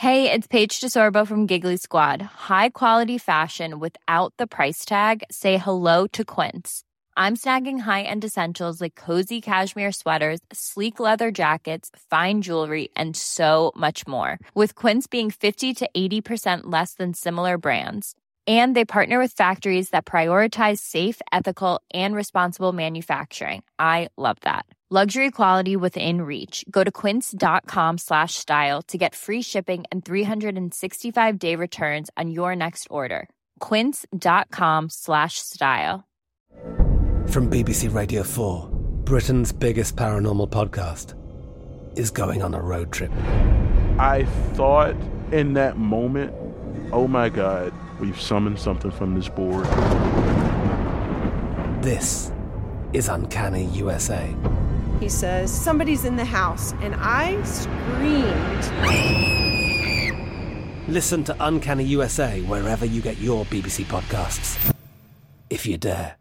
Hey, it's Paige DeSorbo from Giggly Squad. High quality fashion without the price tag. Say hello to Quince. I'm snagging high-end essentials like cozy cashmere sweaters, sleek leather jackets, fine jewelry, and so much more. With Quince being 50 to 80% less than similar brands. And they partner with factories that prioritize safe, ethical, and responsible manufacturing. I love that. Luxury quality within reach. Go to quince.com/style to get free shipping and 365-day returns on your next order. Quince.com/style. From BBC Radio 4, Britain's biggest paranormal podcast is going on a road trip. I thought in that moment, oh my God, we've summoned something from this board. This is Uncanny USA. He says, somebody's in the house, and I screamed. Listen to Uncanny USA wherever you get your BBC podcasts, if you dare.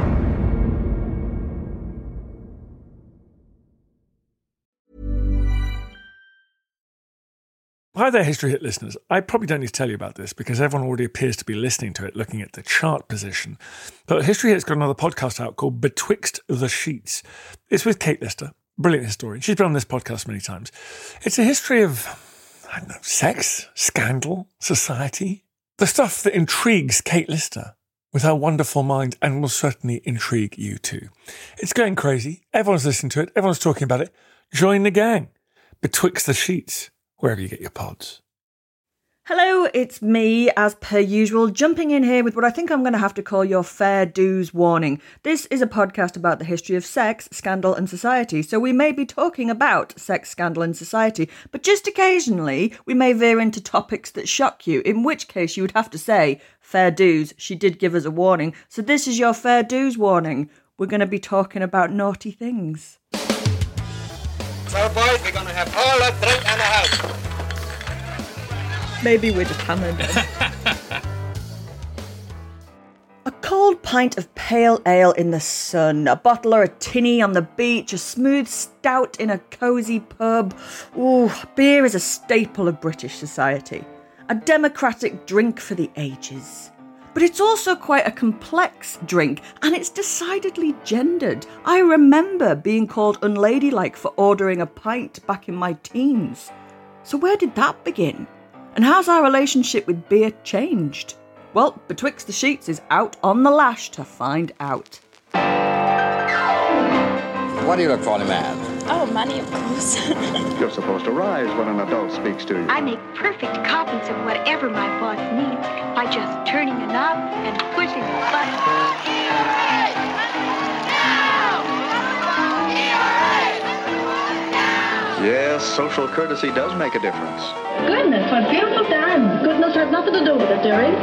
Hi there, History Hit listeners. I probably don't need to tell you about this because everyone already appears to be listening to it, looking at the chart position. But History Hit's got another podcast out called Betwixt the Sheets. It's with Kate Lister, brilliant historian. She's been on this podcast many times. It's a history of, I don't know, sex, scandal, society. The stuff that intrigues Kate Lister with her wonderful mind and will certainly intrigue you too. It's going crazy. Everyone's listening to it. Everyone's talking about it. Join the gang. Betwixt the Sheets. Wherever you get your pods. Hello, it's me, as per usual, jumping in here with what I think I'm going to have to call your fair dues warning. This is a podcast about the history of sex, scandal and society, so we may be talking about sex, scandal and society, but just occasionally we may veer into topics that shock you, in which case you would have to say, fair dues, she did give us a warning, so this is your fair dues warning. We're going to be talking about naughty things. So, boys, we're going to have all the drink in the house. Maybe we're just hammered. A cold pint of pale ale in the sun, a bottle or a tinny on the beach, a smooth stout in a cosy pub. Ooh, beer is a staple of British society. A democratic drink for the ages. But it's also quite a complex drink, and it's decidedly gendered. I remember being called unladylike for ordering a pint back in my teens. So where did that begin? And how's our relationship with beer changed? Well, Betwixt the Sheets is out on the lash to find out. What do you look for in a man? Oh, money, of course. You're supposed to rise when an adult speaks to you. I make perfect copies of whatever my boss needs by just turning a knob and pushing a button. Yes, social courtesy does make a difference. Goodness, what beautiful times. Goodness has nothing to do with it, dearie.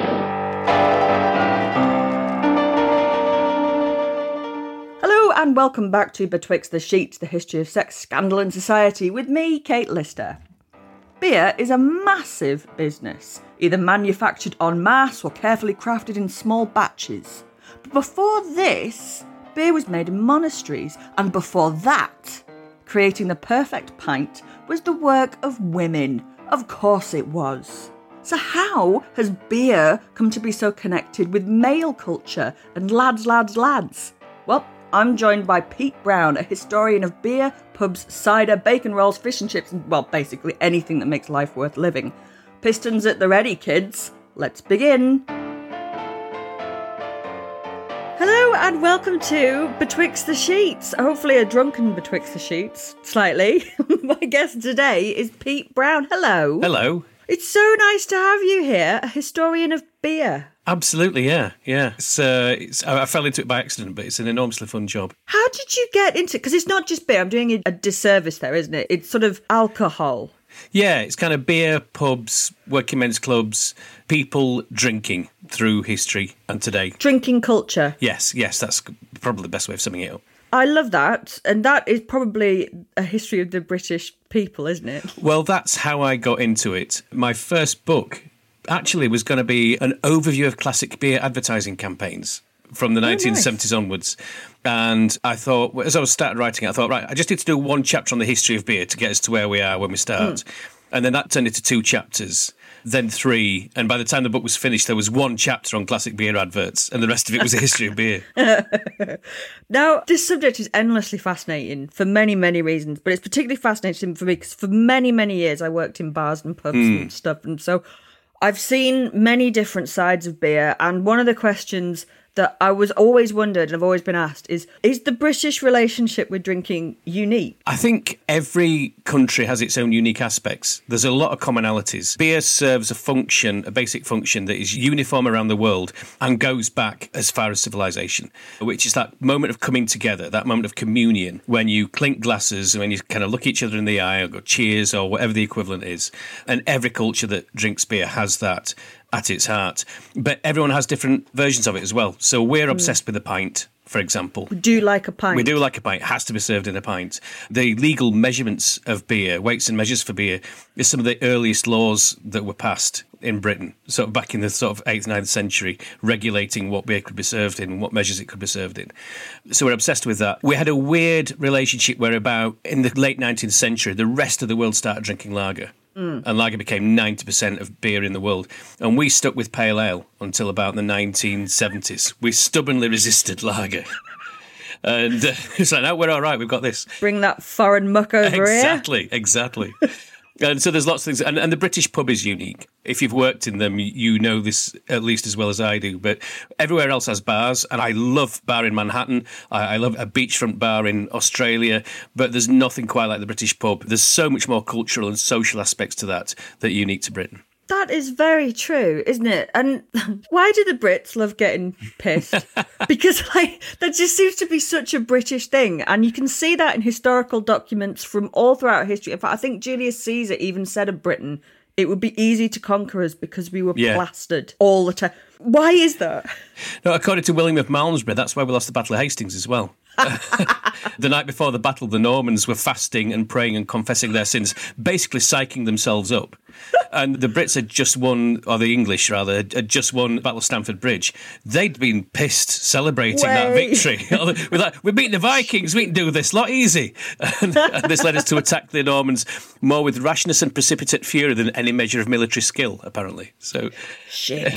Hello and welcome back to Betwixt the Sheets, the history of sex, scandal and society, with me, Kate Lister. Beer is a massive business, either manufactured en masse or carefully crafted in small batches. But before this, beer was made in monasteries, and before that, creating the perfect pint was the work of women. Of course it was. So how has beer come to be so connected with male culture and lads? Well, I'm joined by Pete Brown, a historian of beer, pubs, cider, bacon rolls, fish and chips, and, well, basically anything that makes life worth living. Pistons at the ready, kids. Let's begin. Hello and welcome to Betwixt the Sheets. Hopefully a drunken Betwixt the Sheets, slightly. My guest today is Pete Brown. Hello. Hello. It's so nice to have you here, a historian of beer. Absolutely, yeah. I fell into it by accident, but it's an enormously fun job. How did you get into it? Because it's not just beer. I'm doing a disservice there, isn't it? It's sort of alcohol. Yeah, it's kind of beer, pubs, working men's clubs, people drinking through history and today. Drinking culture. Yes, that's probably the best way of summing it up. I love that. And that is probably a history of the British people, isn't it? Well, that's how I got into it. My first book actually was going to be an overview of classic beer advertising campaigns from the 1970s onwards. And I thought, as I was started writing, I thought, right, I just need to do one chapter on the history of beer to get us to where we are when we start. And then that turned into 2 chapters, then 3. And by the time the book was finished, there was 1 chapter on classic beer adverts, and the rest of it was a history of beer. Now, this subject is endlessly fascinating for many, many reasons, but it's particularly fascinating for me because for many, many years I worked in bars and pubs and stuff. And so I've seen many different sides of beer. And one of the questions that I was always wondered and I've always been asked is the British relationship with drinking unique? I think every country has its own unique aspects. There's a lot of commonalities. Beer serves a function, a basic function that is uniform around the world and goes back as far as civilization, which is that moment of coming together, that moment of communion, when you clink glasses, when you kind of look each other in the eye or go cheers or whatever the equivalent is. And every culture that drinks beer has that at its heart. But everyone has different versions of it as well. So we're obsessed with a pint, for example. We do like a pint. We do like a pint. It has to be served in a pint. The legal measurements of beer, weights and measures for beer, is some of the earliest laws that were passed in Britain, sort of back in the sort of 8th, 9th century, regulating what beer could be served in and what measures it could be served in. So we're obsessed with that. We had a weird relationship where about in the late 19th century, the rest of the world started drinking lager. And lager became 90% of beer in the world. And we stuck with pale ale until about the 1970s. We stubbornly resisted lager. And it's like, no, we're all right, we've got this. Bring that foreign muck over here. Exactly. And so there's lots of things. And the British pub is unique. If you've worked in them, you know this at least as well as I do. But everywhere else has bars. And I love bar in Manhattan. I love a beachfront bar in Australia. But there's nothing quite like the British pub. There's so much more cultural and social aspects to that are unique to Britain. That is very true, isn't it? And why do the Brits love getting pissed? Because that just seems to be such a British thing. And you can see that in historical documents from all throughout history. In fact, I think Julius Caesar even said of Britain, it would be easy to conquer us because we were plastered all the time. Why is that? No, according to William of Malmesbury, that's why we lost the Battle of Hastings as well. The night before the battle, the Normans were fasting and praying and confessing their sins, basically psyching themselves up. And the Brits had just won, or the English rather, had just won the Battle of Stamford Bridge. They'd been pissed celebrating that victory. We're like, we're beating the Vikings, we can do this, lot easy. And this led us to attack the Normans more with rashness and precipitate fury than any measure of military skill, apparently. So, shit.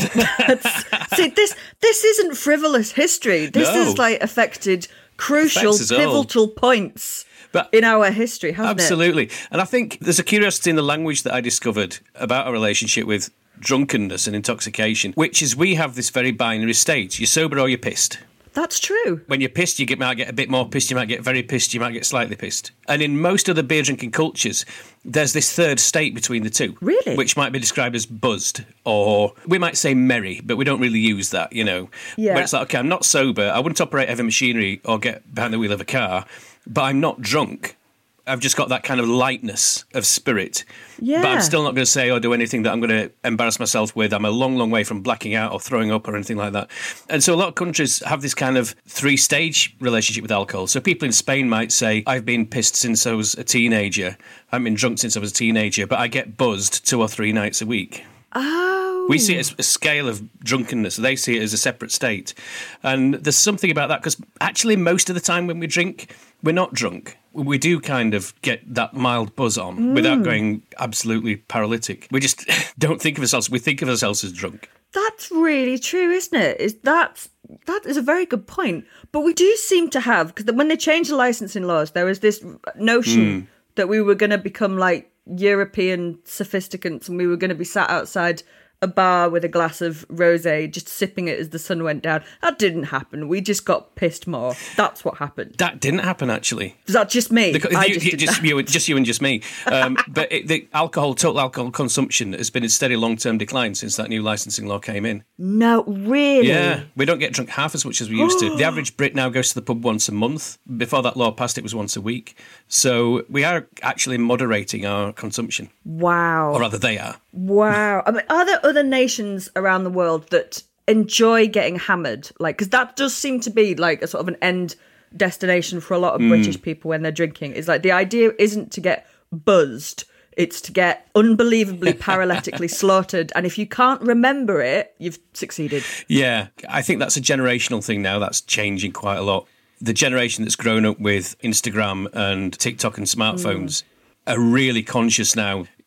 See, this isn't frivolous history. This has affected crucial, pivotal points in our history, hasn't Absolutely. And I think there's a curiosity in the language that I discovered about our relationship with drunkenness and intoxication, which is we have this very binary state. You're sober or you're pissed. That's true. When you're pissed, you might get a bit more pissed, you might get very pissed, you might get slightly pissed. And in most other beer drinking cultures, there's this third state between the two. Really? Which might be described as buzzed, or we might say merry, but we don't really use that, you know. Yeah. Where it's like, okay, I'm not sober, I wouldn't operate heavy machinery or get behind the wheel of a car, but I'm not drunk. I've just got that kind of lightness of spirit. Yeah. But I'm still not going to say or do anything that I'm going to embarrass myself with. I'm a long, long way from blacking out or throwing up or anything like that. And so a lot of countries have this kind of 3-stage relationship with alcohol. So people in Spain might say, I've been pissed since I was a teenager. I haven't been drunk since I was a teenager, but I get buzzed 2 or 3 nights a week. Oh. We see it as a scale of drunkenness. They see it as a separate state. And there's something about that, because actually most of the time when we drink, we're not drunk. We do kind of get that mild buzz on without going absolutely paralytic. We just don't think of ourselves. We think of ourselves as drunk. That's really true, isn't it? That is a very good point. But we do seem to have, because when they changed the licensing laws, there was this notion that we were going to become like European sophisticants and we were going to be sat outside a bar with a glass of rosé, just sipping it as the sun went down. That didn't happen. We just got pissed more. That's what happened. That didn't happen, actually. Is that just me? Just you and just me. But the total alcohol consumption has been in steady long-term decline since that new licensing law came in. No, really? Yeah, we don't get drunk half as much as we used to. The average Brit now goes to the pub once a month. Before that law passed, it was once a week. So we are actually moderating our consumption. Wow. Or rather, they are. Wow. I mean, are there other nations around the world that enjoy getting hammered? Like, because that does seem to be like a sort of an end destination for a lot of British people when they're drinking. It's like the idea isn't to get buzzed. It's to get unbelievably paralytically slaughtered. And if you can't remember it, you've succeeded. Yeah, I think that's a generational thing now. That's changing quite a lot. The generation that's grown up with Instagram and TikTok and smartphones are really conscious now.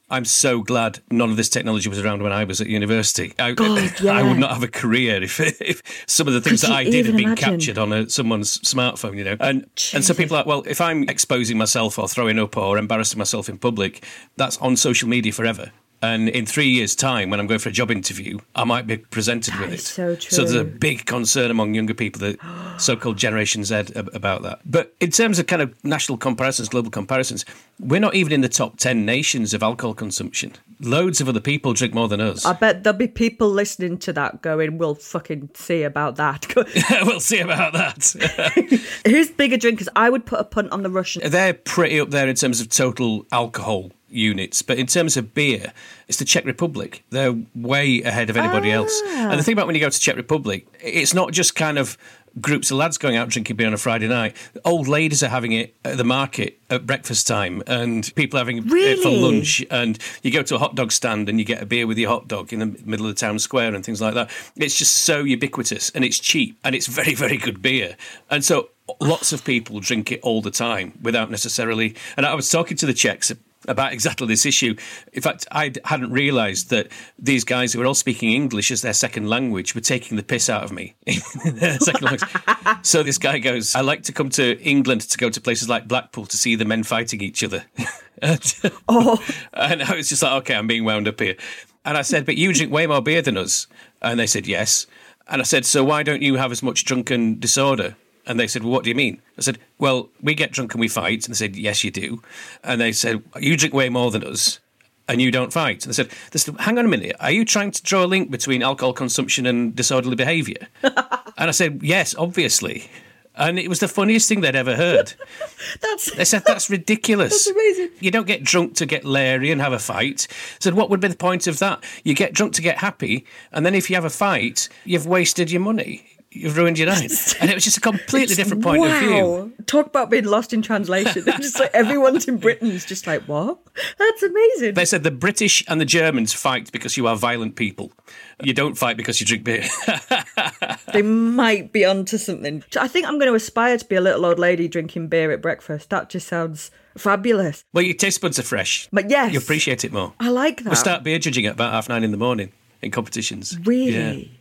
I'm so glad none of this technology was around when I was at university. I would not have a career if some of the things that I did had been captured on someone's smartphone, you know. And so people are like, well, if I'm exposing myself or throwing up or embarrassing myself in public, that's on social media forever. And in 3 years' time, when I'm going for a job interview, I might be presented with it. So true. So there's a big concern among younger people, the so-called Generation Z, about that. But in terms of kind of national comparisons, global comparisons, we're not even in the top 10 nations of alcohol consumption. Loads of other people drink more than us. I bet there'll be people listening to that going, we'll fucking see about that. We'll see about that. Who's bigger drinkers? I would put a punt on the Russians. They're pretty up there in terms of total alcohol units, but in terms of beer, it's the Czech Republic. They're way ahead of anybody else. And the thing about when you go to Czech Republic, it's not just kind of groups of lads going out drinking beer on a Friday night. Old ladies are having it at the market at breakfast time, and people having it for lunch. And you go to a hot dog stand and you get a beer with your hot dog in the middle of the town square and things like that. It's just so ubiquitous, and it's cheap, and it's very, very good beer. And so lots of people drink it all the time without necessarily... And I was talking to the Czechs about exactly this issue. In fact, I hadn't realised that these guys who were all speaking English as their second language were taking the piss out of me in their second language. So this guy goes, I like to come to England to go to places like Blackpool to see the men fighting each other. And I was just like, OK, I'm being wound up here. And I said, but you drink way more beer than us. And they said, yes. And I said, so why don't you have as much drunken disorder? And they said, well, what do you mean? I said, well, we get drunk and we fight. And they said, yes, you do. And they said, you drink way more than us and you don't fight. And they said, hang on a minute. Are you trying to draw a link between alcohol consumption and disorderly behaviour? And I said, yes, obviously. And it was the funniest thing they'd ever heard. They said, that's ridiculous. That's amazing. You don't get drunk to get leery and have a fight. I said, what would be the point of that? You get drunk to get happy, and then if you have a fight, you've wasted your money. You've ruined your night. And it was just a completely different point of view. Talk about being lost in translation. They're just like, everyone's in Britain is just like, what? That's amazing. They said the British and the Germans fight because you are violent people. You don't fight because you drink beer. They might be onto something. I think I'm going to aspire to be a little old lady drinking beer at breakfast. That just sounds fabulous. Well, your taste buds are fresh. But yes. You appreciate it more. I like that. We'll start beer judging at about 9:30 in the morning in competitions. Really? Yeah.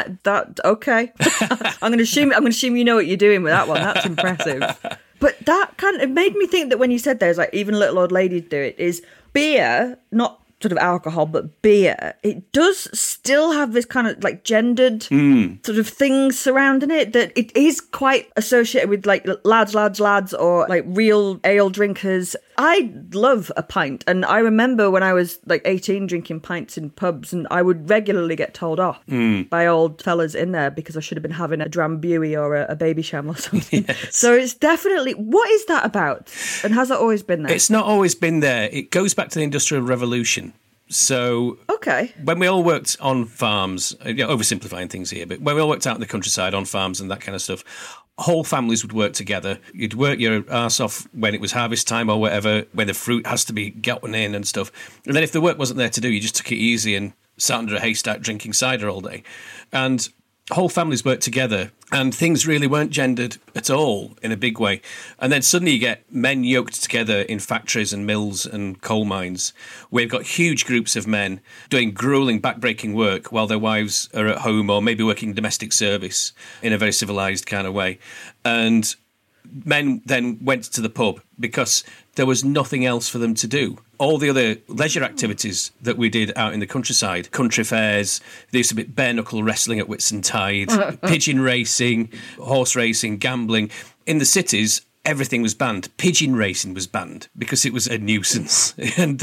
Okay. I'm going to assume you know what you're doing with that one. That's impressive. But that kind of made me think that when you said there's like even little old ladies do it, is beer, not sort of alcohol, but beer, it does still have this kind of like gendered sort of things surrounding it, that it is quite associated with like lads or like real ale drinkers. I love a pint, and I remember when I was like 18 drinking pints in pubs, and I would regularly get told off by old fellas in there because I should have been having a Drambuie or a Baby Sham or something. Yes. So it's definitely, what is that about? And has that always been there? It's not always been there. It goes back to the Industrial Revolution. So when we all worked on farms, oversimplifying things here, but when we all worked out in the countryside on farms and that kind of stuff, whole families would work together. You'd work your arse off when it was harvest time or whatever, when the fruit has to be gotten in and stuff. And then if the work wasn't there to do, you just took it easy and sat under a haystack drinking cider all day. And whole families worked together, and things really weren't gendered at all in a big way. And then suddenly you get men yoked together in factories and mills and coal mines, where you've got huge groups of men doing grueling, backbreaking work while their wives are at home or maybe working domestic service in a very civilised kind of way. And men then went to the pub because there was nothing else for them to do. All the other leisure activities that we did out in the countryside, country fairs, there used to be bare knuckle wrestling at Whitsuntide, pigeon racing, horse racing, gambling. In the cities, everything was banned. Pigeon racing was banned because it was a nuisance. And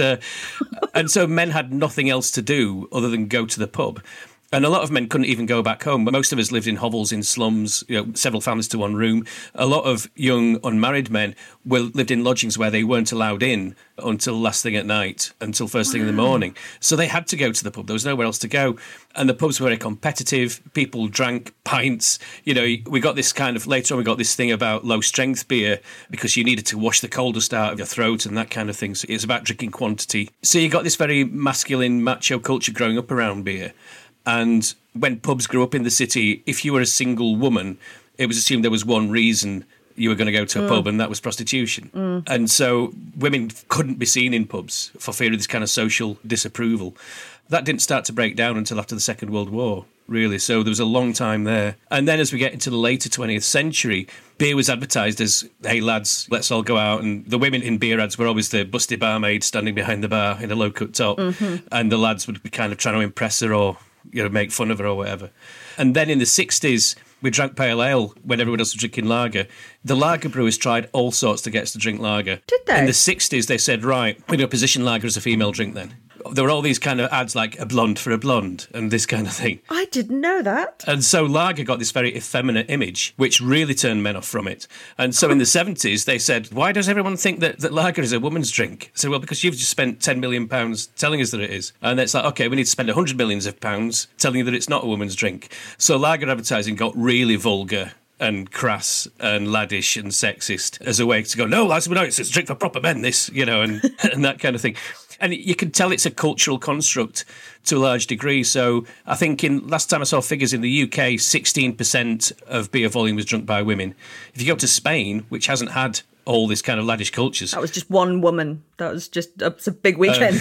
so men had nothing else to do other than go to the pub. And a lot of men couldn't even go back home. Most of us lived in hovels, in slums, several families to one room. A lot of young unmarried men lived in lodgings where they weren't allowed in until last thing at night, until first thing in the morning. So they had to go to the pub. There was nowhere else to go. And the pubs were very competitive. People drank pints. We got this kind of, later on we got this thing about low strength beer because you needed to wash the coal dust out of your throat and that kind of thing. So it's about drinking quantity. So you got this very masculine, macho culture growing up around beer. And when pubs grew up in the city, if you were a single woman, it was assumed there was one reason you were going to go to a pub, and that was prostitution. And so women couldn't be seen in pubs for fear of this kind of social disapproval. That didn't start to break down until after the Second World War, really. So there was a long time there. And then as we get into the later 20th century, beer was advertised as, hey, lads, let's all go out. And the women in beer ads were always the busty barmaid standing behind the bar in a low-cut top. And the lads would be kind of trying to impress her or, make fun of her or whatever. And then in the 60s, we drank pale ale when everyone else was drinking lager. The lager brewers tried all sorts to get us to drink lager. Did they? In the 60s, they said, right, we're going to position lager as a female drink then. There were all these kind of ads like a blonde for a blonde and this kind of thing. I didn't know that. And so lager got this very effeminate image, which really turned men off from it. And so in the 70s, they said, why does everyone think that lager is a woman's drink? I said, well, because you've just spent £10 million telling us that it is. And it's like, OK, we need to spend £100 million telling you that it's not a woman's drink. So lager advertising got really vulgar and crass and laddish and sexist as a way to go, no, lads, we know it's a drink for proper men, this, and that kind of thing. And you can tell it's a cultural construct to a large degree. So I think last time I saw figures in the UK, 16% of beer volume was drunk by women. If you go to Spain, which hasn't had all this kind of laddish cultures. That was just one woman. That was just a big weekend.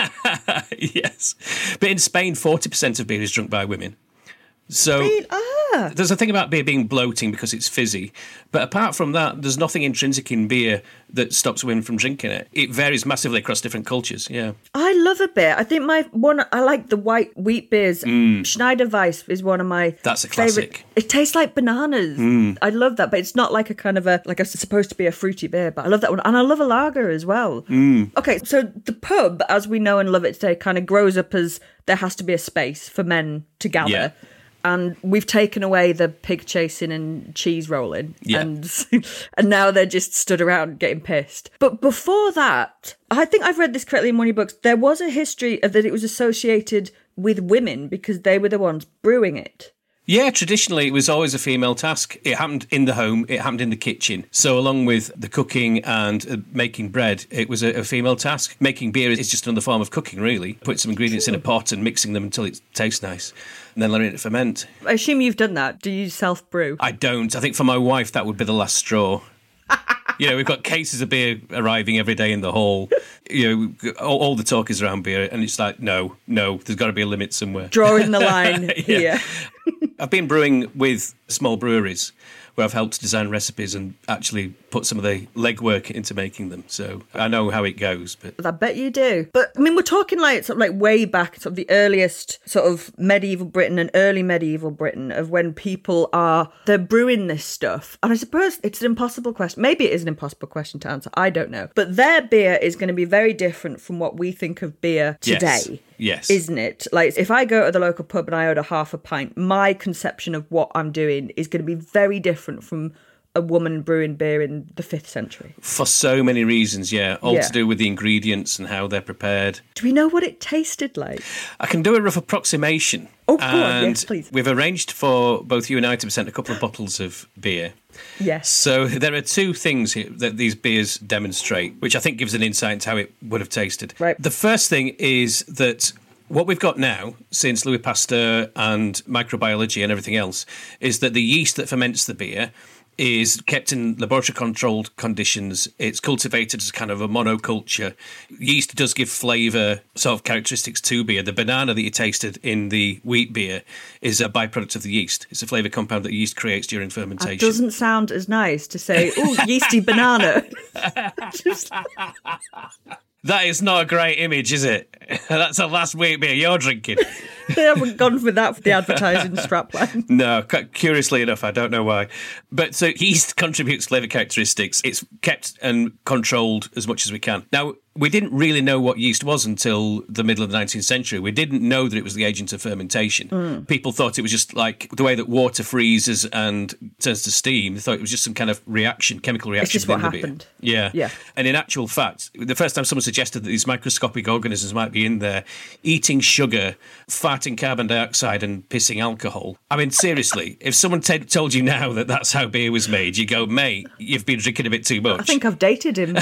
Yes. But in Spain, 40% of beer is drunk by women. So there's a thing about beer being bloating because it's fizzy. But apart from that, there's nothing intrinsic in beer that stops women from drinking it. It varies massively across different cultures, yeah. I love a beer. I think I like the white wheat beers. Schneider Weiss is one of my That's a classic. Favorite. It tastes like bananas. I love that, but it's not like a kind of it's supposed to be a fruity beer, but I love that one. And I love a lager as well. Okay, so the pub, as we know and love it today, kind of grows up as there has to be a space for men to gather. Yeah. And we've taken away the pig chasing and cheese rolling. Yeah. And now they're just stood around getting pissed. But before that, I think I've read this correctly in one of your books, there was a history of that it was associated with women because they were the ones brewing it. Yeah, traditionally it was always a female task. It happened in the home, it happened in the kitchen. So along with the cooking and making bread, it was a female task. Making beer is just another form of cooking, really. Put some ingredients in a pot and mixing them until it tastes nice, and then letting it ferment. I assume you've done that. Do you self-brew? I don't. I think for my wife that would be the last straw. We've got cases of beer arriving every day in the hall. All the talk is around beer, and it's like, no, there's got to be a limit somewhere. Drawing the line here. I've been brewing with small breweries where I've helped design recipes and actually put some of the legwork into making them. So I know how it goes. But I bet you do. But I mean, we're talking way back, sort of the earliest sort of medieval Britain and early medieval Britain of when people they're brewing this stuff. And I suppose it's an impossible question. Maybe it is an impossible question to answer. I don't know. But their beer is going to be very different from what we think of beer today. Yes. Isn't it? Like, if I go to the local pub and I order half a pint, my conception of what I'm doing is going to be very different from a woman brewing beer in the 5th century. For so many reasons, yeah. All to do with the ingredients and how they're prepared. Do we know what it tasted like? I can do a rough approximation. Oh, go on, yes, please. We've arranged for both you and I to be sent a couple of bottles of beer. Yes. So there are two things here that these beers demonstrate, which I think gives an insight into how it would have tasted. Right. The first thing is that what we've got now, since Louis Pasteur and microbiology and everything else, is that the yeast that ferments the beer is kept in laboratory-controlled conditions. It's cultivated as kind of a monoculture. Yeast does give flavour, sort of characteristics to beer. The banana that you tasted in the wheat beer is a byproduct of the yeast. It's a flavour compound that yeast creates during fermentation. It doesn't sound as nice to say, oh, yeasty banana. That is not a great image, is it? That's the last wheat beer you're drinking. They haven't gone for that for the advertising strapline. No, curiously enough, I don't know why. But so yeast contributes flavour characteristics. It's kept and controlled as much as we can. Now, we didn't really know what yeast was until the middle of the 19th century. We didn't know that it was the agent of fermentation. People thought it was just like the way that water freezes and turns to steam. They thought it was just some kind of chemical reaction. It's just what happened. Yeah. And in actual fact, the first time someone suggested that these microscopic organisms might be in there, eating sugar, farting carbon dioxide and pissing alcohol. I mean, seriously, if someone told you now that that's how beer was made, you go, mate, you've been drinking a bit too much. I think I've dated him.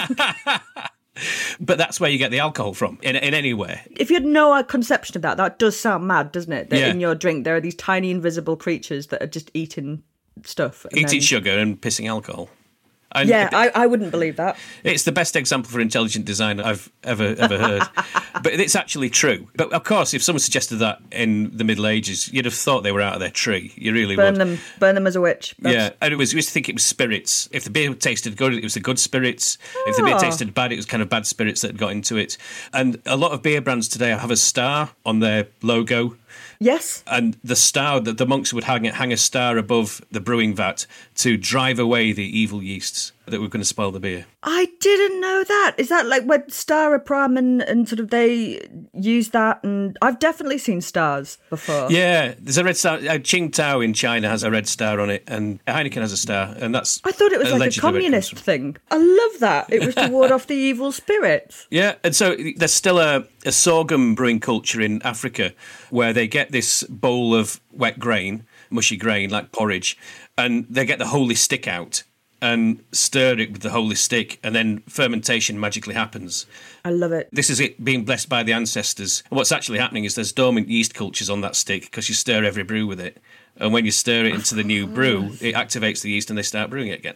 But that's where you get the alcohol from, in any way. If you had no conception of that does sound mad, doesn't it? That in your drink there are these tiny invisible creatures that are just eating stuff. And Eating then... sugar and pissing alcohol. And yeah, I wouldn't believe that. It's the best example for intelligent design I've ever heard. But it's actually true. But of course, if someone suggested that in the Middle Ages, you'd have thought they were out of their tree. You really would. Burn them as a witch. Yeah, and we used to think it was spirits. If the beer tasted good, it was the good spirits. If the beer tasted bad, it was kind of bad spirits that got into it. And a lot of beer brands today have a star on their logo. Yes. And the star, that the monks would hang a star above the brewing vat to drive away the evil yeasts that were going to spoil the beer. I didn't know that. Is that like when Star Pram and sort of they use that? And I've definitely seen stars before. Yeah, there's a red star. Qingdao in China has a red star on it, and Heineken has a star, and that's. I thought it was like a communist thing. I love that. It was to ward off the evil spirits. Yeah, and so there's still a sorghum brewing culture in Africa where they get this bowl of wet grain, mushy grain like porridge, and they get the holy stick out and stir it with the holy stick, and then fermentation magically happens. I love it. This is it being blessed by the ancestors. And what's actually happening is there's dormant yeast cultures on that stick because you stir every brew with it. And when you stir it into the new brew, it activates the yeast and they start brewing it again.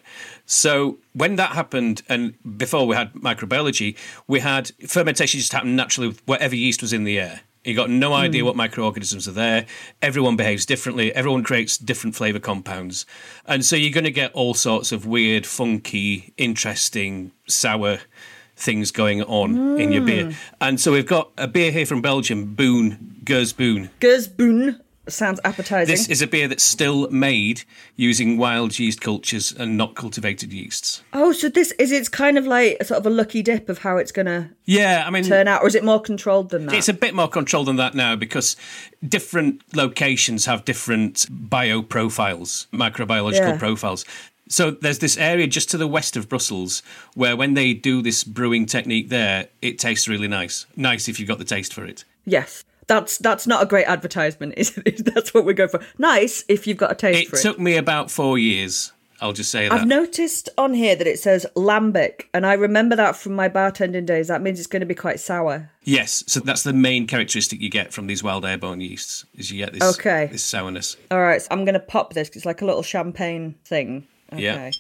So when that happened, and before we had microbiology, we had fermentation just happened naturally with whatever yeast was in the air. You got no idea what microorganisms are there. Everyone behaves differently. Everyone creates different flavour compounds. And so you're going to get all sorts of weird, funky, interesting, sour things going on in your beer. And so we've got a beer here from Belgium, Boon, Gers Boon. Gers Boon. Sounds appetising. This is a beer that's still made using wild yeast cultures and not cultivated yeasts. Oh, so it's kind of like a sort of a lucky dip of how it's going to turn out, or is it more controlled than that? It's a bit more controlled than that now because different locations have different bioprofiles, microbiological profiles. So there's this area just to the west of Brussels where when they do this brewing technique there, it tastes really nice. Nice if you've got the taste for it. Yes. That's not a great advertisement, is it? That's what we're going for. Nice if you've got a taste for it. It took me about 4 years, I'll just say that. I've noticed on here that it says lambic, and I remember that from my bartending days. That means it's going to be quite sour. Yes, so that's the main characteristic you get from these wild airborne yeasts, is you get this sourness. All right, so I'm going to pop this, 'cause it's like a little champagne thing. Okay.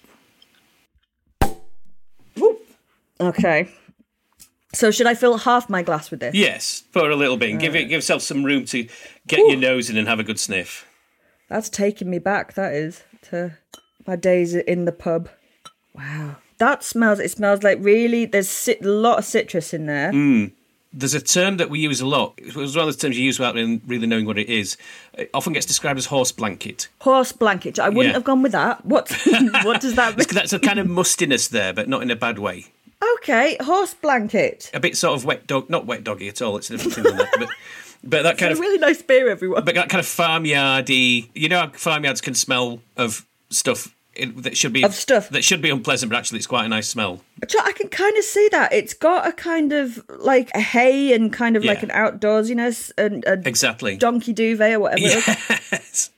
Yeah. Woo. Okay. So should I fill half my glass with this? Yes, pour a little bit. Give yourself some room to get your nose in and have a good sniff. That's taking me back, that is, to my days in the pub. Wow. It smells like really, there's a lot of citrus in there. There's a term that we use a lot. It was one of the terms you use without really knowing what it is. It often gets described as horse blanket. Horse blanket. I wouldn't have gone with that. What does that mean? That's a kind of mustiness there, but not in a bad way. Okay, horse blanket. A bit sort of wet dog, not wet doggy at all. It's a different thing than that. But that kind of really nice beer, everyone. But that kind of farmyardy. You know how farmyards can smell of stuff that should be unpleasant, but actually it's quite a nice smell. I can kind of see that. It's got a kind of like a hay and kind of like an outdoorsiness and exactly donkey duvet or whatever. Yes.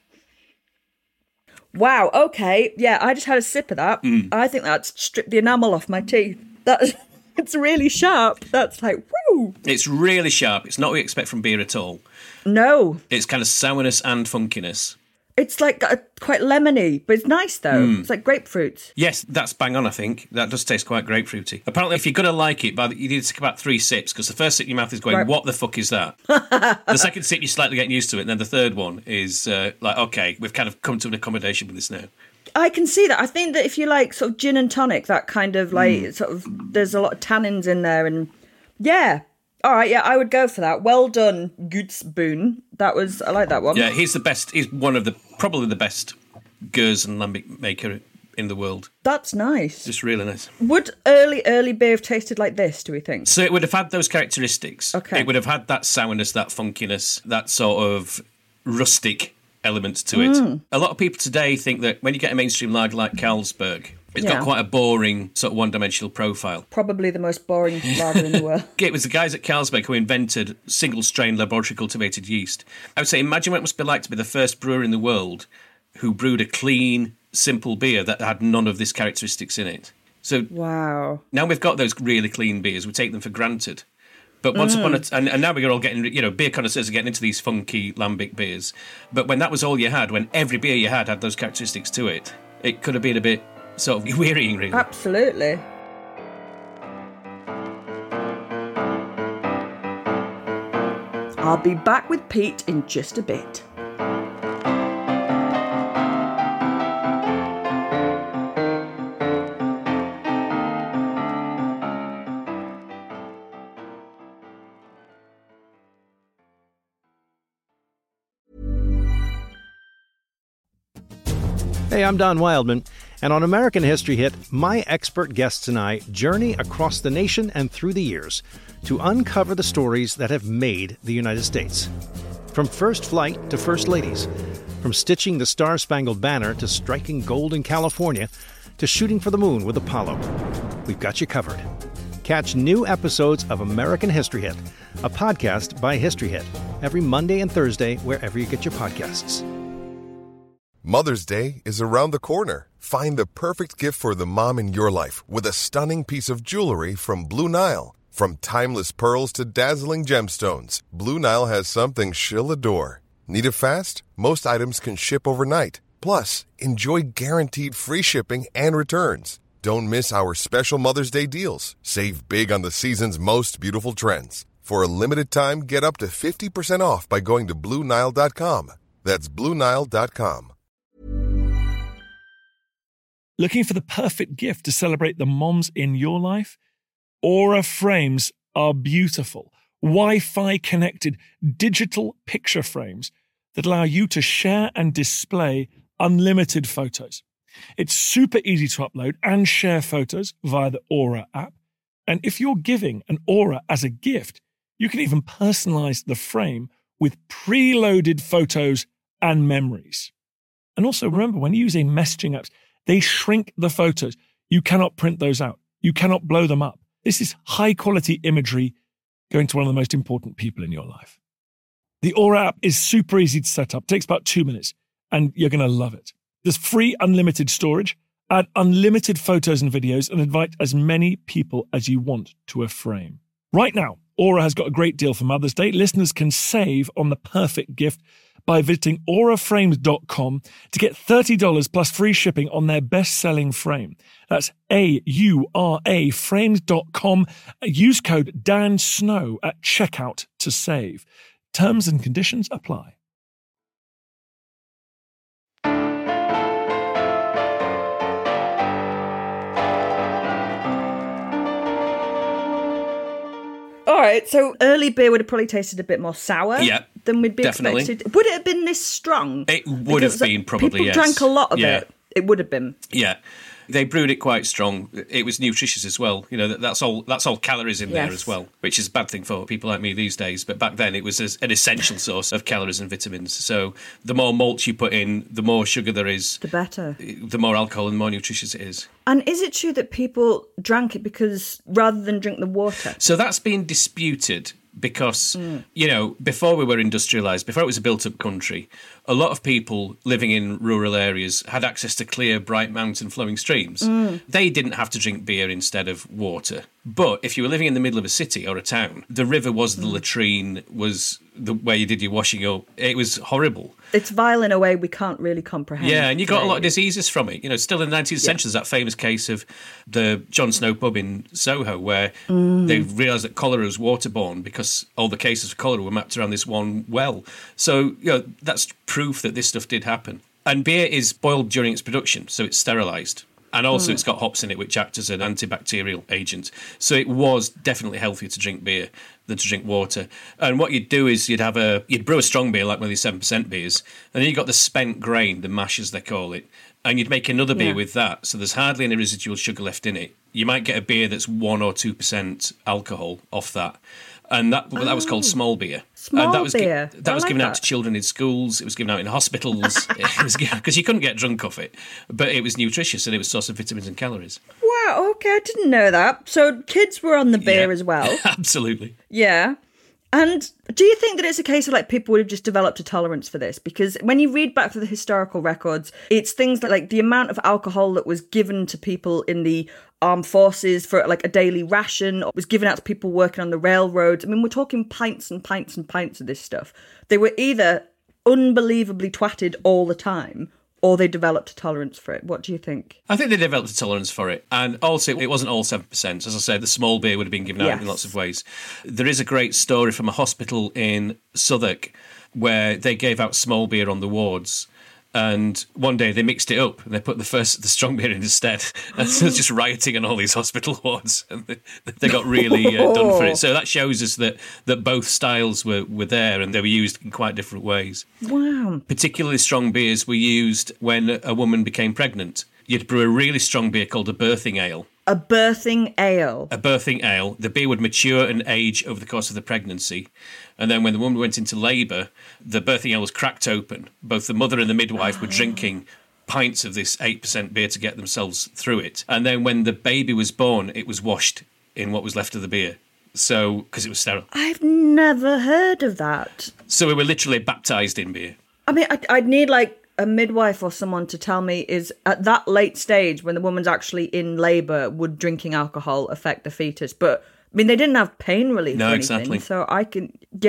Wow. Okay. Yeah, I just had a sip of that. I think that's stripped the enamel off my teeth. It's really sharp. That's like, woo! It's really sharp. It's not what you expect from beer at all. No. It's kind of sourness and funkiness. It's like quite lemony, but it's nice though. It's like grapefruit. Yes, that's bang on, I think. That does taste quite grapefruity. Apparently, if you're going to like it, you need to take about 3 sips, because the first sip in your mouth is going, what the fuck is that? The second sip, you're slightly getting used to it, and then the third one is like, okay, we've kind of come to an accommodation with this now. I can see that. I think that if you like sort of gin and tonic, that kind of like sort of, there's a lot of tannins in there, and yeah. All right, yeah, I would go for that. Well done, Gers Boon. I like that one. Yeah, he's the best. He's probably the best Gers and lambic maker in the world. That's nice. Just really nice. Would early beer have tasted like this, do we think? So it would have had those characteristics. Okay. It would have had that sourness, that funkiness, that sort of rustic elements to it. A lot of people today think that when you get a mainstream lager like Carlsberg, it's got quite a boring, sort of one-dimensional profile. Probably the most boring lager in the world. It was the guys at Carlsberg who invented single-strain laboratory-cultivated yeast. I would say, imagine what it must be like to be the first brewer in the world who brewed a clean, simple beer that had none of these characteristics in it. So wow. Now we've got those really clean beers. We take them for granted. But once upon a time, and now we're all getting, beer connoisseurs are getting into these funky lambic beers. But when that was all you had, when every beer you had those characteristics to it, it could have been a bit sort of wearying, really. Absolutely. I'll be back with Pete in just a bit. Hey, I'm Don Wildman, and on American History Hit, my expert guests and I journey across the nation and through the years to uncover the stories that have made the United States. From first flight to first ladies, from stitching the Star-Spangled Banner to striking gold in California to shooting for the moon with Apollo. We've got you covered. Catch new episodes of American History Hit, a podcast by History Hit, every Monday and Thursday wherever you get your podcasts. Mother's Day is around the corner. Find the perfect gift for the mom in your life with a stunning piece of jewelry from Blue Nile. From timeless pearls to dazzling gemstones, Blue Nile has something she'll adore. Need it fast? Most items can ship overnight. Plus, enjoy guaranteed free shipping and returns. Don't miss our special Mother's Day deals. Save big on the season's most beautiful trends. For a limited time, get up to 50% off by going to BlueNile.com. That's BlueNile.com. Looking for the perfect gift to celebrate the moms in your life? Aura frames are beautiful, Wi-Fi connected digital picture frames that allow you to share and display unlimited photos. It's super easy to upload and share photos via the Aura app. And if you're giving an Aura as a gift, you can even personalize the frame with preloaded photos and memories. And also remember, when you're using messaging apps, they shrink the photos. You cannot print those out. You cannot blow them up. This is high-quality imagery going to one of the most important people in your life. The Aura app is super easy to set up. It takes about 2 minutes, and you're going to love it. There's free unlimited storage, add unlimited photos and videos, and invite as many people as you want to a frame. Right now, Aura has got a great deal for Mother's Day. Listeners can save on the perfect gift by visiting auraframes.com to get $30 plus free shipping on their best-selling frame. That's AURA frames.com. Use code DANSNOW at checkout to save. Terms and conditions apply. All right, so early beer would have probably tasted a bit more sour than we'd be expected. Would it have been this strong? It would have been, probably, people drank a lot of it. It would have been. Yeah. They brewed it quite strong. It was nutritious as well. You know, that's all calories in there as well, which is a bad thing for people like me these days. But back then, it was an essential source of calories and vitamins. So the more malt you put in, the more sugar there is. The better. The more alcohol and the more nutritious it is. And is it true that people drank it because rather than drink the water? So that's been disputed. Because, you know, before we were industrialised, before it was a built-up country, a lot of people living in rural areas had access to clear, bright mountain flowing streams. They didn't have to drink beer instead of water. But if you were living in the middle of a city or a town, the river was the latrine, was where you did your washing up. It was horrible. It's vile in a way we can't really comprehend. Yeah, and you got a lot of diseases from it. You know, still in the 19th century, there's that famous case of the John Snow pub in Soho where they realised that cholera was waterborne because all the cases of cholera were mapped around this one well. So, you know, that's proof that this stuff did happen. And beer is boiled during its production, so it's sterilised. And also it's got hops in it, which act as an antibacterial agent. So it was definitely healthier to drink beer than to drink water. And what you'd do is you'd brew a strong beer like one of these 7% beers, and then you got the spent grain, the mash as they call it, and you'd make another beer with that. So there's hardly any residual sugar left in it. You might get a beer that's 1 or 2% alcohol off that. And that was called small beer. Small beer. That was given out to children in schools. It was given out in hospitals. Because you couldn't get drunk off it. But it was nutritious and it was a source of vitamins and calories. Wow, okay, I didn't know that. So kids were on the beer as well. Absolutely. Yeah. And do you think that it's a case of like people would have just developed a tolerance for this? Because when you read back through the historical records, it's things like the amount of alcohol that was given to people in the armed forces for like a daily ration, or was given out to people working on the railroads. I mean, we're talking pints and pints and pints of this stuff. They were either unbelievably twatted all the time, or they developed a tolerance for it. What do you think? I think they developed a tolerance for it. And also, it wasn't all 7%. As I said, the small beer would have been given out in lots of ways. There is a great story from a hospital in Southwark where they gave out small beer on the wards. And one day they mixed it up and they put the strong beer in instead. And so it's just rioting in all these hospital wards. And they got really done for it. So that shows us that both styles were there and they were used in quite different ways. Wow. Particularly strong beers were used when a woman became pregnant. You'd brew a really strong beer called a birthing ale. A birthing ale? A birthing ale. The beer would mature and age over the course of the pregnancy. And then when the woman went into labour, the birthing ale was cracked open. Both the mother and the midwife were drinking pints of this 8% beer to get themselves through it. And then when the baby was born, it was washed in what was left of the beer. So, because it was sterile. I've never heard of that. So we were literally baptised in beer. I mean, I'd need like a midwife or someone to tell me, is at that late stage when the woman's actually in labour, would drinking alcohol affect the fetus? But I mean, they didn't have pain relief or anything, exactly. So I can,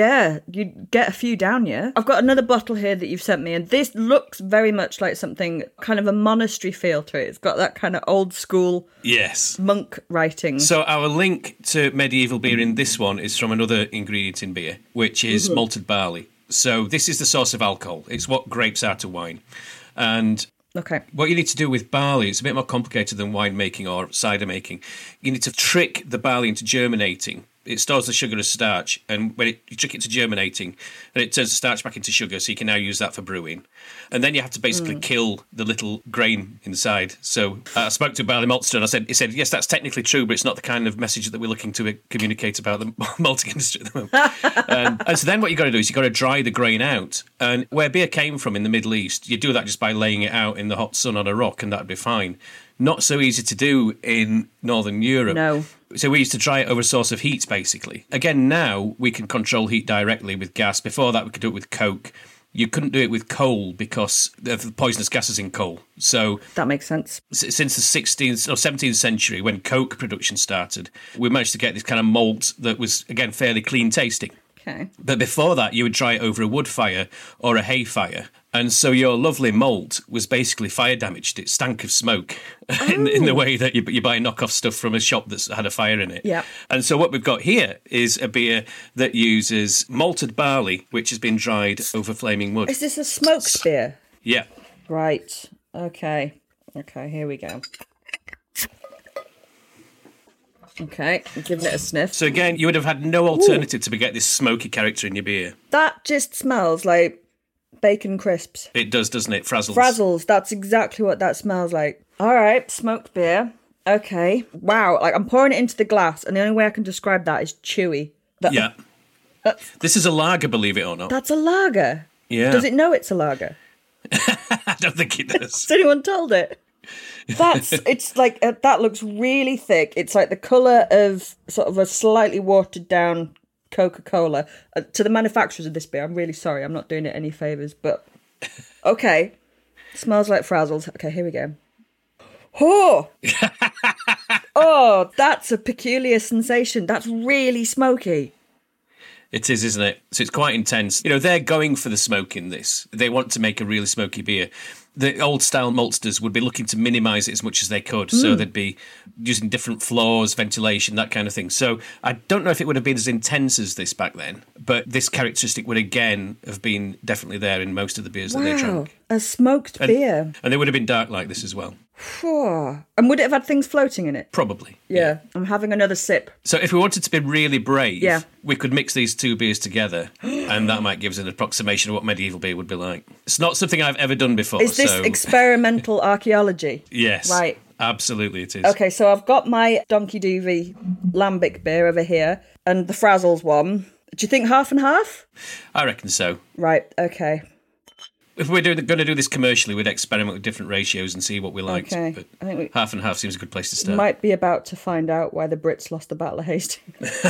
you get a few down, yeah? I've got another bottle here that you've sent me, and this looks very much like something, kind of a monastery feel to it. It's got that kind of old school monk writing. So our link to medieval beer in this one is from another ingredient in beer, which is malted barley. So this is the source of alcohol. It's what grapes are to wine. And what you need to do with barley, it's a bit more complicated than wine making or cider making. You need to trick the barley into germinating. It stores the sugar as starch, and when you trick it to germinating, and it turns the starch back into sugar, so you can now use that for brewing. And then you have to basically kill the little grain inside. So I spoke to a barley maltster, and he said, yes, that's technically true, but it's not the kind of message that we're looking to communicate about the malting industry at the moment. And so then what you've got to do is you've got to dry the grain out. And where beer came from in the Middle East, you do that just by laying it out in the hot sun on a rock, and that'd be fine. Not so easy to do in Northern Europe. No. So we used to dry it over a source of heat, basically. Again, now we can control heat directly with gas. Before that, we could do it with coke. You couldn't do it with coal because of the poisonous gases in coal. So that makes sense. Since the 16th or 17th century, when coke production started, we managed to get this kind of malt that was, again, fairly clean tasting. Okay. But before that, you would dry it over a wood fire or a hay fire. And so your lovely malt was basically fire damaged. It stank of smoke in the way that you buy knockoff stuff from a shop that's had a fire in it. Yeah. And so what we've got here is a beer that uses malted barley, which has been dried over flaming wood. Is this a smoked beer? Yeah. Right. Okay, here we go. Okay, I'm giving it a sniff. So again, you would have had no alternative to get this smoky character in your beer. That just smells like bacon crisps. It does, doesn't it? Frazzles. Frazzles, that's exactly what that smells like. All right, smoked beer. Okay. Wow, like I'm pouring it into the glass, and the only way I can describe that is chewy. Yeah. This is a lager, believe it or not. That's a lager? Yeah. Does it know it's a lager? I don't think it does. Has anyone told it? It's like, that looks really thick. It's like the colour of sort of a slightly watered down Coca-Cola. To the manufacturers of this beer, I'm really sorry. I'm not doing it any favours, but okay. Smells like Frazzles. Okay, here we go. Oh! Oh, that's a peculiar sensation. That's really smoky. It is, isn't it? So it's quite intense. You know, they're going for the smoke in this. They want to make a really smoky beer. The old-style maltsters would be looking to minimise it as much as they could. So they'd be using different floors, ventilation, that kind of thing. So I don't know if it would have been as intense as this back then, but this characteristic would, again, have been definitely there in most of the beers that they drank. A smoked beer. And they would have been dark like this as well. And would it have had things floating in it? Probably. Yeah. I'm having another sip. So if we wanted to be really brave, we could mix these two beers together, and that might give us an approximation of what medieval beer would be like. It's not something I've ever done before. Is this experimental archaeology? Yes. Right. Absolutely it is. Okay, so I've got my Donkey Doovie lambic beer over here, and the Frazzles one. Do you think half and half? I reckon so. Right, okay. If we're going to do this commercially, we'd experiment with different ratios and see what we liked. Okay. But I think half and half seems a good place to start. Might be about to find out why the Brits lost the Battle of Hastings.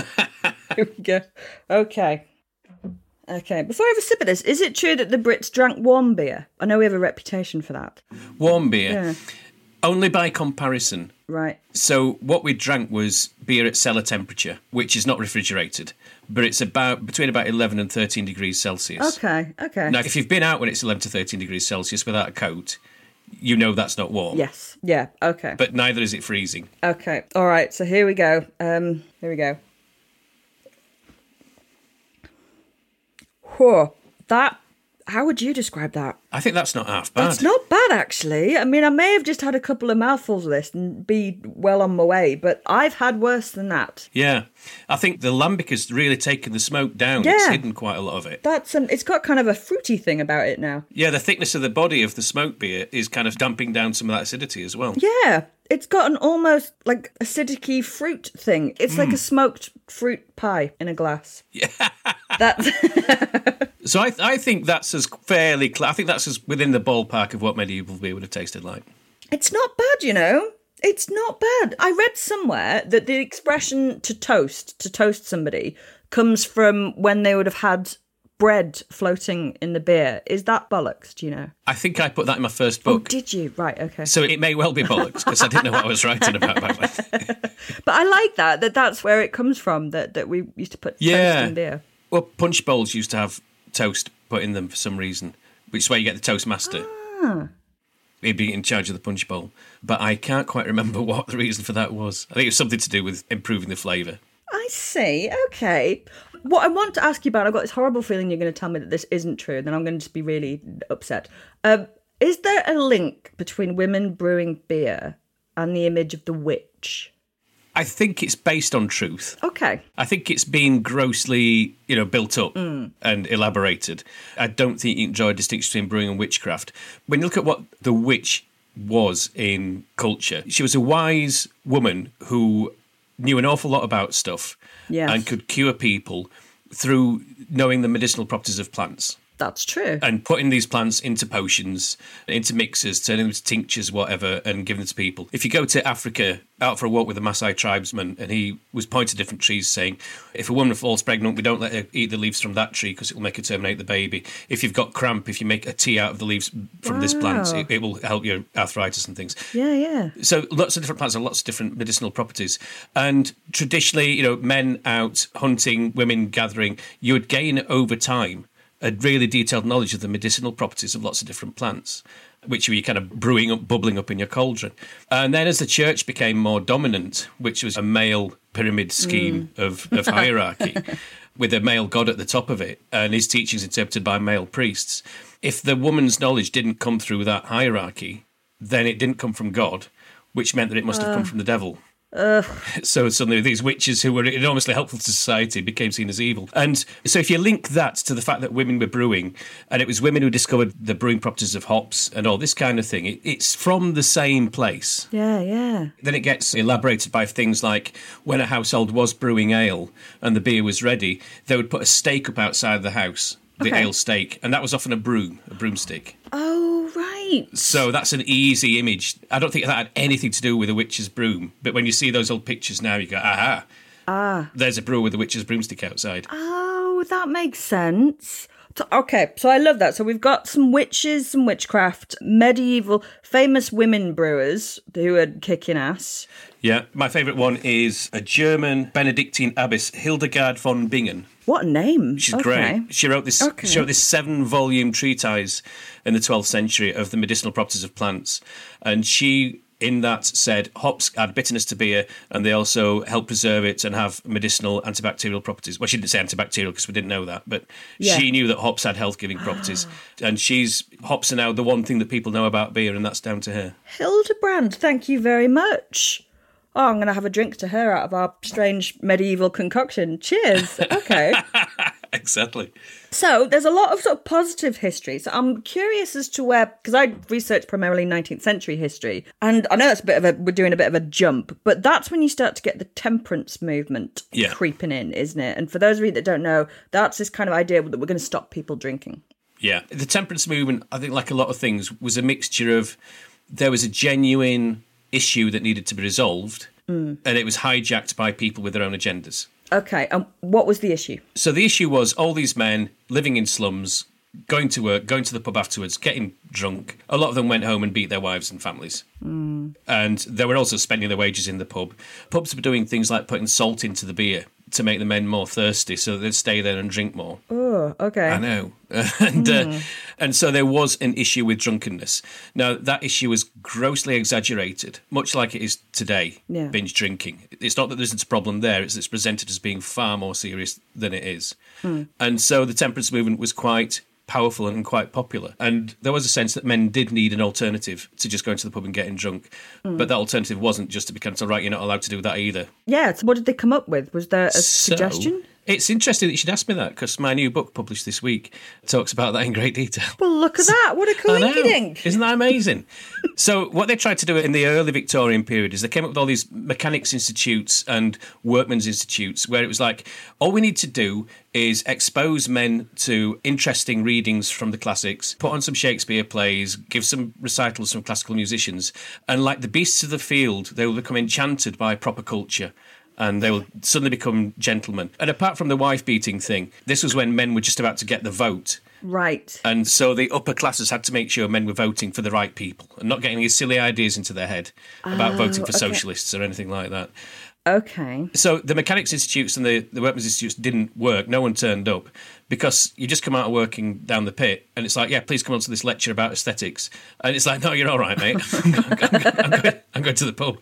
Here we go. Okay. Before I have a sip of this, is it true that the Brits drank warm beer? I know we have a reputation for that. Warm beer? Yeah. Only by comparison. Right. So what we drank was beer at cellar temperature, which is not refrigerated, but it's between about 11 and 13 degrees Celsius. Okay. Now, if you've been out when it's 11 to 13 degrees Celsius without a coat, you know that's not warm. Yes. Yeah, okay. But neither is it freezing. Okay. All right, so here we go. Whoa, how would you describe that? I think that's not half bad. That's not bad, actually. I mean, I may have just had a couple of mouthfuls of this and be well on my way, but I've had worse than that. Yeah. I think the lambic has really taken the smoke down. Yeah. It's hidden quite a lot of it. It's got kind of a fruity thing about it now. Yeah, the thickness of the body of the smoked beer is kind of damping down some of that acidity as well. Yeah. It's got an almost like acidic-y fruit thing. It's like a smoked fruit pie in a glass. Yeah. That's... So I think that's I think that's as within the ballpark of what medieval beer would have tasted like. It's not bad, you know. It's not bad. I read somewhere that the expression to toast somebody, comes from when they would have had bread floating in the beer. Is that bollocks, do you know? I think I put that in my first book. Oh, did you? Right, okay. So it may well be bollocks, because I didn't know what I was writing about back then. But I like that's where it comes from, that we used to put toast in beer. Well, punch bowls used to have toast put in them for some reason, which is where you get the Toastmaster. Ah. He'd be in charge of the punch bowl. But I can't quite remember what the reason for that was. I think it was something to do with improving the flavour. I see, okay. What I want to ask you about, I've got this horrible feeling you're going to tell me that this isn't true, and then I'm going to just be really upset. Is there a link between women brewing beer and the image of the witch? I think it's based on truth. Okay. I think it's been grossly, built up and elaborated. I don't think you can draw a distinction between brewing and witchcraft. When you look at what the witch was in culture, she was a wise woman who knew an awful lot about stuff and could cure people through knowing the medicinal properties of plants. That's true. And putting these plants into potions, into mixers, turning them into tinctures, whatever, and giving them to people. If you go to Africa, out for a walk with a Maasai tribesman, and he was pointing to different trees saying, if a woman falls pregnant, we don't let her eat the leaves from that tree because it will make her terminate the baby. If you've got cramp, if you make a tea out of the leaves from this plant, it will help your arthritis and things. Yeah. So lots of different plants have lots of different medicinal properties. And traditionally, men out hunting, women gathering, you would gain over time a really detailed knowledge of the medicinal properties of lots of different plants, which were kind of brewing up, bubbling up in your cauldron. And then as the church became more dominant, which was a male pyramid scheme of hierarchy, with a male god at the top of it, and his teachings interpreted by male priests, if the woman's knowledge didn't come through that hierarchy, then it didn't come from God, which meant that it must have come from the devil. So suddenly these witches who were enormously helpful to society became seen as evil. And so if you link that to the fact that women were brewing, and it was women who discovered the brewing properties of hops and all this kind of thing, it's from the same place. Yeah. Then it gets elaborated by things like when a household was brewing ale and the beer was ready, they would put a stake up outside the house, the ale stake, and that was often a broomstick. Oh, right. So that's an easy image. I don't think that had anything to do with a witch's broom, but when you see those old pictures now, you go, aha, there's a brewer with a witch's broomstick outside. Oh, that makes sense. Okay, so I love that. So we've got some witches, some witchcraft, medieval, famous women brewers who are kicking ass. Yeah, my favourite one is a German Benedictine abbess, Hildegard von Bingen. What a name. She's great. She wrote this 7-volume treatise in the 12th century of the medicinal properties of plants. And she, in that, said hops add bitterness to beer and they also help preserve it and have medicinal antibacterial properties. Well, she didn't say antibacterial because we didn't know that, but she knew that hops had health-giving properties. And hops are now the one thing that people know about beer, and that's down to her. Hildebrand, thank you very much. Oh, I'm going to have a drink to her out of our strange medieval concoction. Cheers. Okay. Exactly. So there's a lot of sort of positive history. So I'm curious as to where, because I researched primarily 19th century history, and I know that's we're doing a bit of a jump, but that's when you start to get the temperance movement creeping in, isn't it? And for those of you that don't know, that's this kind of idea that we're going to stop people drinking. Yeah. The temperance movement, I think like a lot of things, was a mixture of, there was a genuine issue that needed to be resolved, and it was hijacked by people with their own agendas. Okay, and what was the issue? So the issue was all these men living in slums, going to work, going to the pub afterwards, getting drunk. A lot of them went home and beat their wives and families. And they were also spending their wages in the pub. Pubs were doing things like putting salt into the beer to make the men more thirsty so that they'd stay there and drink more. Oh, okay. I know. And so there was an issue with drunkenness. Now, that issue was grossly exaggerated, much like it is today, binge drinking. It's not that there's a problem there, it's presented as being far more serious than it is. And so the temperance movement was quite powerful and quite popular. And there was a sense that men did need an alternative to just going to the pub and getting drunk. But that alternative wasn't just to be kind of, right, you're not allowed to do that either. Yeah, so what did they come up with? Was there a suggestion? It's interesting that you should ask me that, because my new book published this week talks about that in great detail. Well, look at that. What a coincidence. Isn't that amazing? So what they tried to do in the early Victorian period is they came up with all these mechanics institutes and workmen's institutes where it was like, all we need to do is expose men to interesting readings from the classics, put on some Shakespeare plays, give some recitals from classical musicians, and like the beasts of the field, they will become enchanted by proper culture. And they will suddenly become gentlemen. And apart from the wife-beating thing, this was when men were just about to get the vote. Right. And so the upper classes had to make sure men were voting for the right people and not getting these silly ideas into their head about voting for socialists or anything like that. Okay. So the Mechanics Institutes and the Workmen's Institutes didn't work. No one turned up because you just come out of working down the pit and it's like, yeah, please come on to this lecture about aesthetics. And it's like, no, you're all right, mate. I'm going to the pub.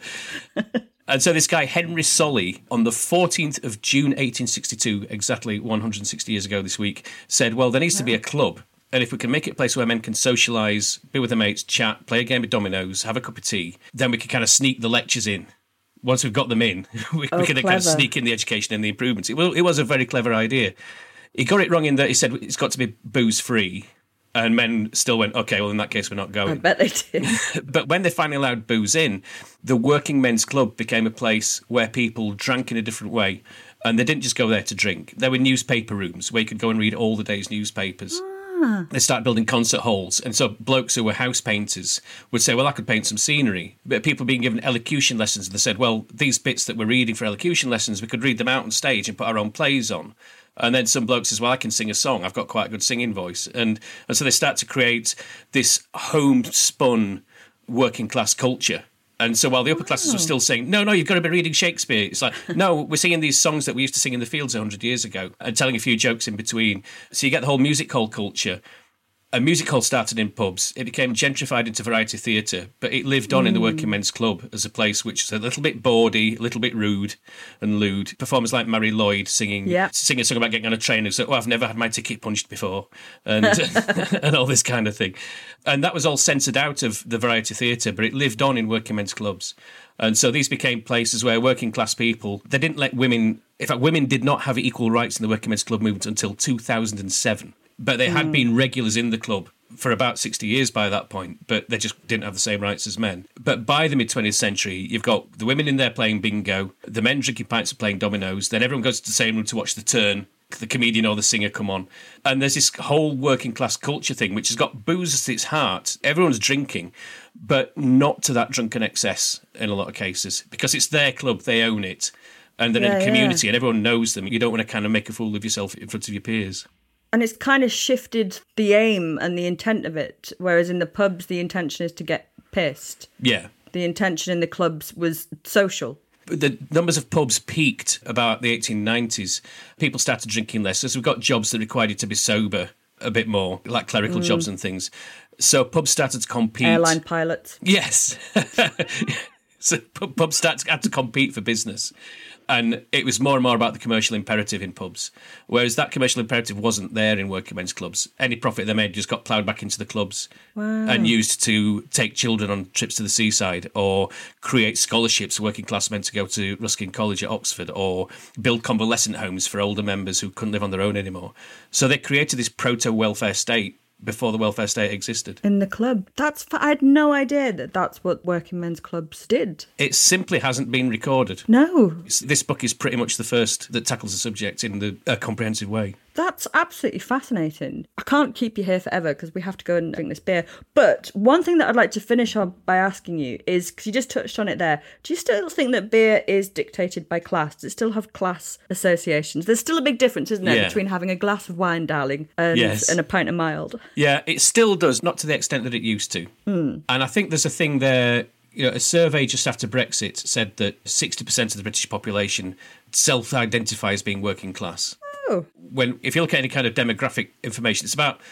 And so this guy, Henry Solly, on the 14th of June 1862, exactly 160 years ago this week, said, well, there needs to be a club. And if we can make it a place where men can socialise, be with their mates, chat, play a game of dominoes, have a cup of tea, then we can kind of sneak the lectures in. Once we've got them in, we can kind of sneak in the education and the improvements. It was a very clever idea. He got it wrong in that he said it's got to be booze-free. And men still went, OK, well, in that case, we're not going. I bet they did. But when they finally allowed booze in, the Working Men's Club became a place where people drank in a different way. And they didn't just go there to drink. There were newspaper rooms where you could go and read all the day's newspapers. They started building concert halls. And so blokes who were house painters would say, well, I could paint some scenery. But people being given elocution lessons, and they said, well, these bits that we're reading for elocution lessons, we could read them out on stage and put our own plays on. And then some bloke says, well, I can sing a song. I've got quite a good singing voice. And so they start to create this homespun working class culture. And so while the upper classes were still saying, no, you've got to be reading Shakespeare. It's like, no, we're singing these songs that we used to sing in the fields 100 years ago and telling a few jokes in between. So you get the whole music hall culture. A music hall started in pubs. It became gentrified into variety theatre, but it lived on in the Working Men's Club as a place which was a little bit bawdy, a little bit rude and lewd. Performers like Mary Lloyd singing a song about getting on a train and saying, oh, I've never had my ticket punched before, and and all this kind of thing. And that was all censored out of the variety theatre, but it lived on in Working Men's Clubs. And so these became places where working class people, they didn't let women, in fact, women did not have equal rights in the Working Men's Club movement until 2007. But they had been regulars in the club for about 60 years by that point, but they just didn't have the same rights as men. But by the mid-20th century, you've got the women in there playing bingo, the men drinking pints and playing dominoes, then everyone goes to the same room to watch the turn, the comedian or the singer come on. And there's this whole working class culture thing, which has got booze at its heart. Everyone's drinking, but not to that drunken excess in a lot of cases, because it's their club, they own it, and they're in a community and everyone knows them. You don't want to kind of make a fool of yourself in front of your peers. And it's kind of shifted the aim and the intent of it, whereas in the pubs, the intention is to get pissed. Yeah. The intention in the clubs was social. The numbers of pubs peaked about the 1890s. People started drinking less, so we've got jobs that required you to be sober a bit more, like clerical jobs and things. So pubs started to compete. Airline pilots. Yes. So pubs had to compete for business. And it was more and more about the commercial imperative in pubs, whereas that commercial imperative wasn't there in working men's clubs. Any profit they made just got ploughed back into the clubs and used to take children on trips to the seaside or create scholarships for working class men to go to Ruskin College at Oxford or build convalescent homes for older members who couldn't live on their own anymore. So they created this proto-welfare state before the welfare state existed. In the club. I had no idea that that's what working men's clubs did. It simply hasn't been recorded. No. This book is pretty much the first that tackles the subject in a comprehensive way. That's absolutely fascinating. I can't keep you here forever because we have to go and drink this beer. But one thing that I'd like to finish on by asking you is, because you just touched on it there, do you still think that beer is dictated by class? Does it still have class associations? There's still a big difference, isn't there, between having a glass of wine, darling, and a pint of mild? Yeah, it still does, not to the extent that it used to. And I think there's a thing there. You know, a survey just after Brexit said that 60% of the British population self-identify as being working class. Oh. If you look at any kind of demographic information, it's about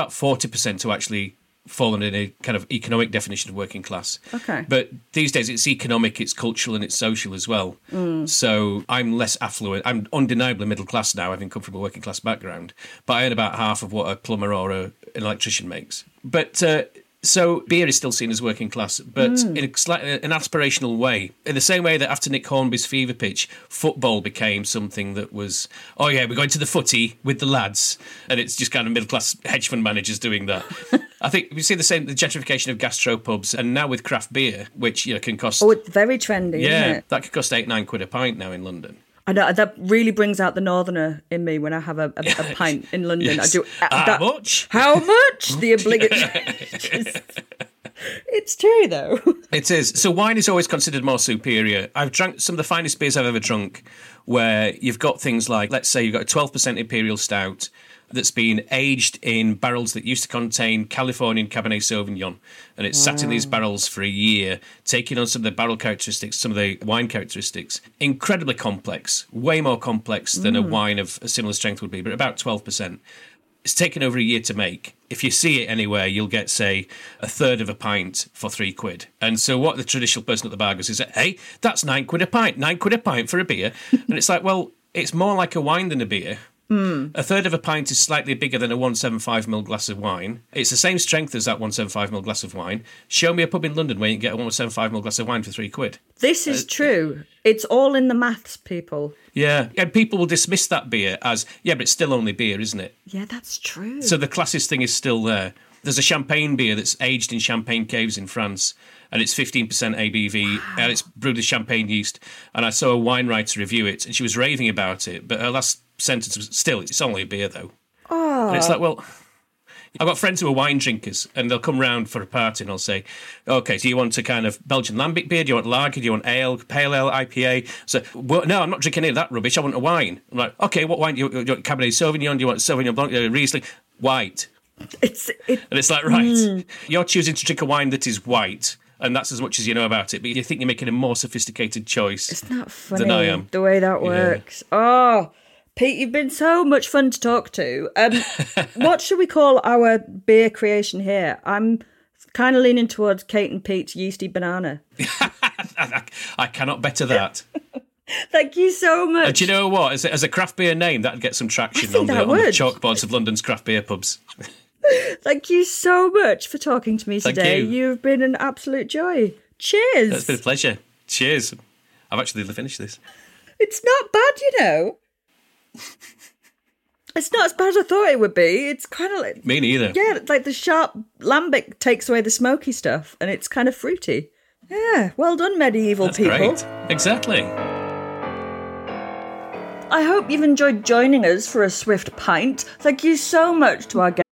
40% who actually fall under a kind of economic definition of working class. Okay. But these days it's economic, it's cultural, and it's social as well. So I'm less affluent. I'm undeniably middle class now, having come from a working class background. But I earn about half of what a plumber or an electrician makes. But so beer is still seen as working class, but in a slightly an aspirational way. In the same way that after Nick Hornby's fever pitch, football became something that was, oh yeah, we're going to the footy with the lads, and it's just kind of middle class hedge fund managers doing that. I think we see the gentrification of gastropubs, and now with craft beer, which can cost. Oh, it's very trendy, isn't it? That could cost £8-9 a pint now in London. I know, that really brings out the northerner in me when I have a pint in London. Yes. I do. How much? How much? The obligatory. It's true, though. It is. So wine is always considered more superior. I've drank some of the finest beers I've ever drunk, where you've got things like, let's say you've got a 12% Imperial Stout that's been aged in barrels that used to contain Californian Cabernet Sauvignon. And it's sat in these barrels for a year, taking on some of the barrel characteristics, some of the wine characteristics. Incredibly complex, way more complex than a wine of a similar strength would be, but about 12%. It's taken over a year to make. If you see it anywhere, you'll get, say, a third of a pint for £3. And so what the traditional person at the bar goes is, hey, that's £9 a pint, £9 a pint for a beer. And it's like, well, it's more like a wine than a beer. A third of a pint is slightly bigger than a 175ml glass of wine. It's the same strength as that 175ml glass of wine. Show me a pub in London where you can get a 175ml glass of wine for £3. This is true. It's all in the maths, people. Yeah, and people will dismiss that beer as, yeah, but it's still only beer, isn't it? Yeah, that's true. So the classist thing is still there. There's a champagne beer that's aged in champagne caves in France, and it's 15% ABV, and it's brewed with champagne yeast. And I saw a wine writer review it, and she was raving about it, but her last sentence was, still, it's only a beer, though. Oh. And it's like, well, I've got friends who are wine drinkers, and they'll come round for a party, and I'll say, okay, do you want a kind of Belgian Lambic beer? Do you want lager? Do you want ale, pale ale, IPA? So, well, no, I'm not drinking any of that rubbish. I want a wine. I'm like, okay, what wine? Do you want Cabernet Sauvignon? Do you want Sauvignon Blanc? Riesling? White. And it's like, right, you're choosing to drink a wine that is white, and that's as much as you know about it, but you think you're making a more sophisticated choice. It's not funny than I am. The way that works. Yeah. Oh, Pete, you've been so much fun to talk to. What should we call our beer creation here? I'm kind of leaning towards Kate and Pete's Yeasty Banana. I cannot better that. Thank you so much. Do you know what? As a craft beer name, that'd get some traction on the chalkboards of London's craft beer pubs. Thank you so much for talking to me today. Thank you. You've been an absolute joy. Cheers. It's been a pleasure. Cheers. I've actually finished this. It's not bad, you know. It's not as bad as I thought it would be. It's kind of like... Me neither. Yeah, it's like the sharp lambic takes away the smoky stuff, and it's kind of fruity. Yeah, well done, medieval That's people. Great. Exactly. I hope you've enjoyed joining us for a swift pint. Thank you so much to our guests.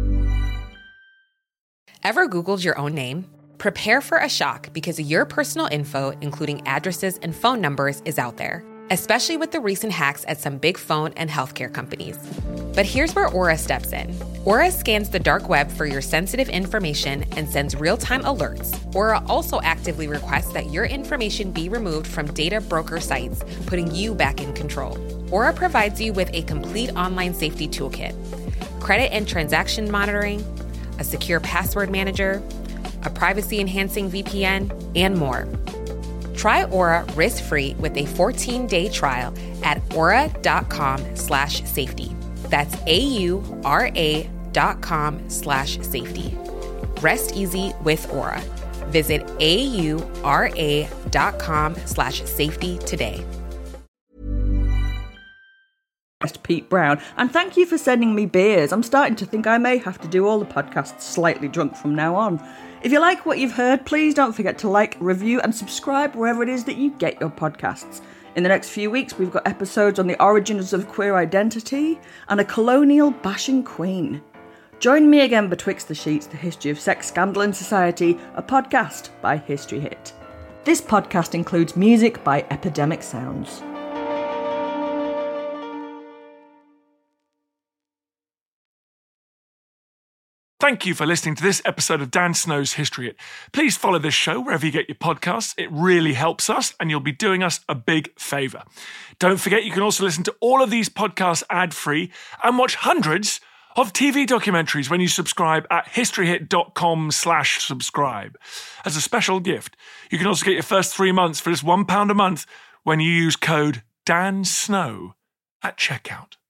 Ever Googled your own name? Prepare for a shock because your personal info, including addresses and phone numbers, is out there, especially with the recent hacks at some big phone and healthcare companies. But here's where Aura steps in. Aura scans the dark web for your sensitive information and sends real-time alerts. Aura also actively requests that your information be removed from data broker sites, putting you back in control. Aura provides you with a complete online safety toolkit, credit and transaction monitoring, a secure password manager, a privacy-enhancing VPN, and more. Try Aura risk-free with a 14-day trial at aura.com/safety. That's AURA.com/safety. Rest easy with Aura. Visit AURA.com/safety today. Pete Brown, and thank you for sending me beers. I'm starting to think I may have to do all the podcasts slightly drunk from now on. If you like what you've heard, please don't forget to like, review and subscribe wherever it is that you get your podcasts. In the next few weeks, we've got episodes on the origins of queer identity and a colonial bashing queen. Join me again betwixt the sheets, the history of sex, scandal and society, a podcast by History Hit. This podcast includes music by Epidemic Sounds. Thank you for listening to this episode of Dan Snow's History Hit. Please follow this show wherever you get your podcasts. It really helps us, and you'll be doing us a big favour. Don't forget, you can also listen to all of these podcasts ad-free and watch hundreds of TV documentaries when you subscribe at historyhit.com/subscribe. As a special gift, you can also get your first 3 months for just £1 a month when you use code DANSNOW at checkout.